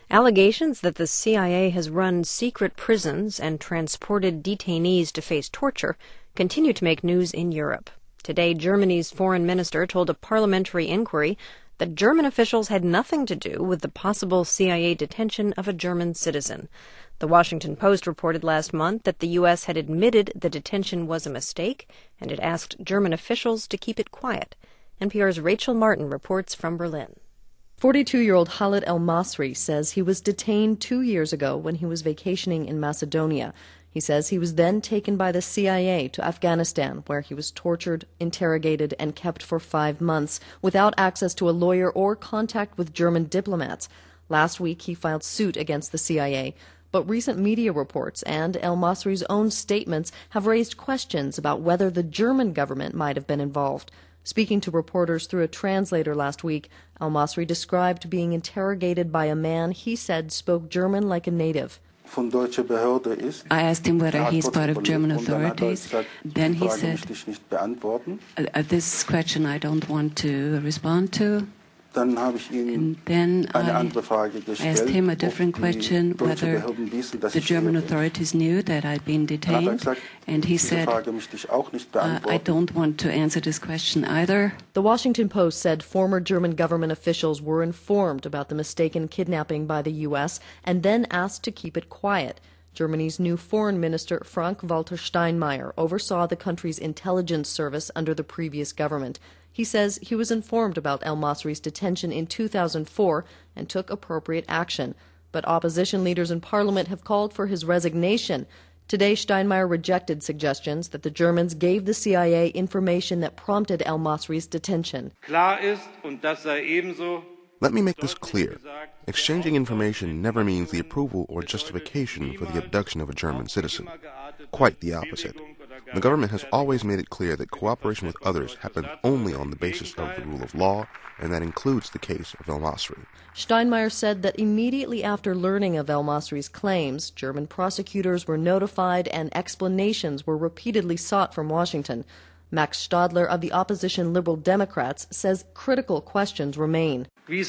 Allegations that the CIA has run secret prisons and transported detainees to face torture continue to make news in Europe. Today, Germany's foreign minister told a parliamentary inquiry that German officials had nothing to do with the possible CIA detention of a German citizen. The Washington Post reported last month that the U.S. had admitted the detention was a mistake, and it asked German officials to keep it quiet. NPR's Rachel Martin reports from Berlin. 42-year-old Khalid El-Masri says he was detained 2 years ago when he was vacationing in Macedonia. He says he was then taken by the CIA to Afghanistan, where he was tortured, interrogated, and kept for 5 months without access to a lawyer or contact with German diplomats. Last week, he filed suit against the CIA. But recent media reports and El-Masri's own statements have raised questions about whether the German government might have been involved. Speaking to reporters through a translator last week, El-Masri described being interrogated by a man he said spoke German like a native. I asked him whether he's part of German authorities. Then he said, this question I don't want to respond to. And then I asked him a different question, whether the German authorities knew that I'd been detained. And he said, I don't want to answer this question either. The Washington Post said former German government officials were informed about the mistaken kidnapping by the U.S. and then asked to keep it quiet. Germany's new foreign minister, Frank-Walter Steinmeier, oversaw the country's intelligence service under the previous government. He says he was informed about El-Masri's detention in 2004 and took appropriate action. But opposition leaders in parliament have called for his resignation. Today, Steinmeier rejected suggestions that the Germans gave the CIA information that prompted El-Masri's detention. Let me make this clear. Exchanging information never means the approval or justification for the abduction of a German citizen. Quite the opposite. The government has always made it clear that cooperation with others happens only on the basis of the rule of law, and that includes the case of El-Masri. Steinmeier said that immediately after learning of El-Masri's claims, German prosecutors were notified and explanations were repeatedly sought from Washington. Max Stadler of the opposition Liberal Democrats says critical questions remain. Why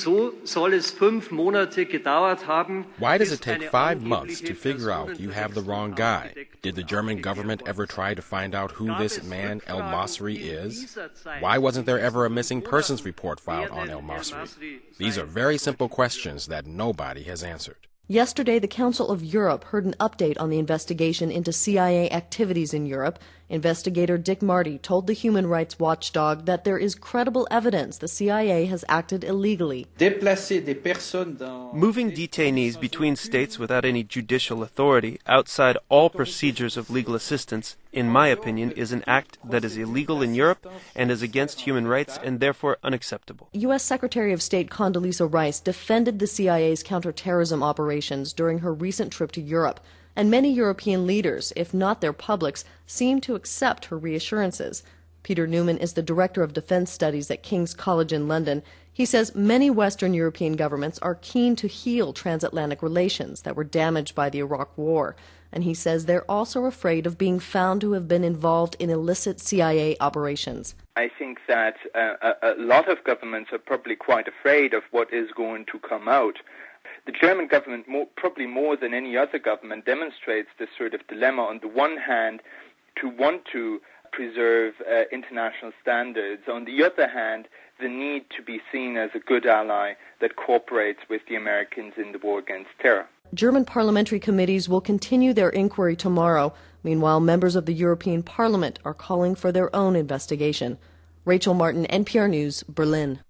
does it take 5 months to figure out you have the wrong guy? Did the German government ever try to find out who this man El-Masri is? Why wasn't there ever a missing persons report filed on El-Masri? These are very simple questions that nobody has answered. Yesterday, the Council of Europe heard an update on the investigation into CIA activities in Europe. Investigator Dick Marty told the human rights watchdog that there is credible evidence the CIA has acted illegally. Moving detainees between states without any judicial authority, outside all procedures of legal assistance, in my opinion, is an act that is illegal in Europe and is against human rights and therefore unacceptable. U.S. Secretary of State Condoleezza Rice defended the CIA's counterterrorism operations during her recent trip to Europe. And many European leaders, if not their publics, seem to accept her reassurances. Peter Newman is the Director of Defense Studies at King's College in London. He says many Western European governments are keen to heal transatlantic relations that were damaged by the Iraq War. And he says they're also afraid of being found to have been involved in illicit CIA operations. I think that a lot of governments are probably quite afraid of what is going to come out. The German government, probably more than any other government, demonstrates this sort of dilemma. On the one hand, to want to preserve international standards. On the other hand, the need to be seen as a good ally that cooperates with the Americans in the war against terror. German parliamentary committees will continue their inquiry tomorrow. Meanwhile, members of the European Parliament are calling for their own investigation. Rachel Martin, NPR News, Berlin.